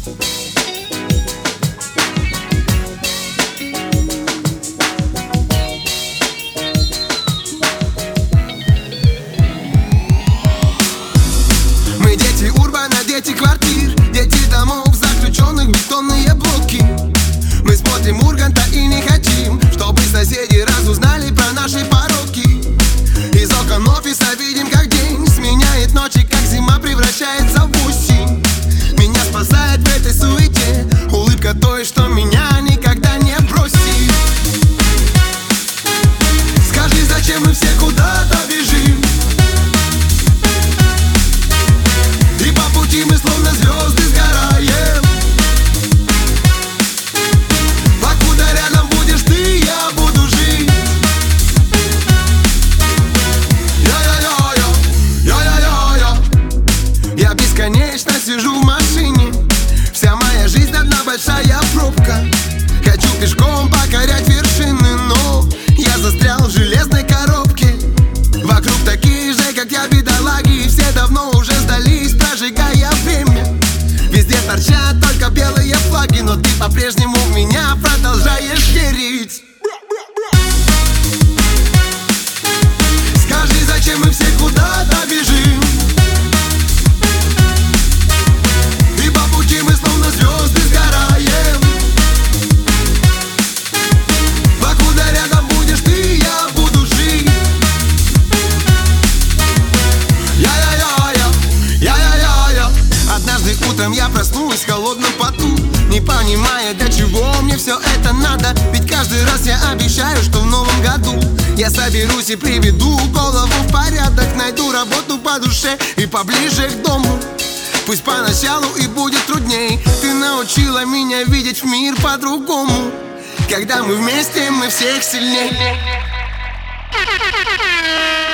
Мы дети урбана, дети квартир, дети домов, заключенных в бетонные блоки. Мы смотрим Урганта и не хотим, чтобы соседи разузнали про наши пороки. Из окон офиса видим, как день сменяет ночи, как зима превращается в осень. Меня спасает в этой суете улыбка той, что меня никогда не бросит. Скажи, зачем мы все куда-то бежим? И по пути мы словно звезды сгораем. Покуда рядом будешь ты, я буду жить. Я бесконечно сижу в машине. Вся моя жизнь одна большая пробка. Хочу пешком покорять вершины, но я застрял в железной коробке. Вокруг такие же, как я, бедолаги, и все давно уже сдались, прожигая время. Везде торчат только белые флаги, но ты по-прежнему в меня продолжаешь верить. Скажи, зачем мы все куда-то бежим? И по пути мы словно звезды сгораем. Покуда рядом будешь ты, я буду жить. Однажды утром я проснулась в холодном поту, не понимая, для чего мне все это надо. Ведь каждый раз я обещаю, что в новом году я соберусь и приведу голову в порядок. Найду работу по душе и поближе к дому. Пусть поначалу и будет трудней, ты научила меня видеть мир по-другому. Когда мы вместе, мы всех сильней.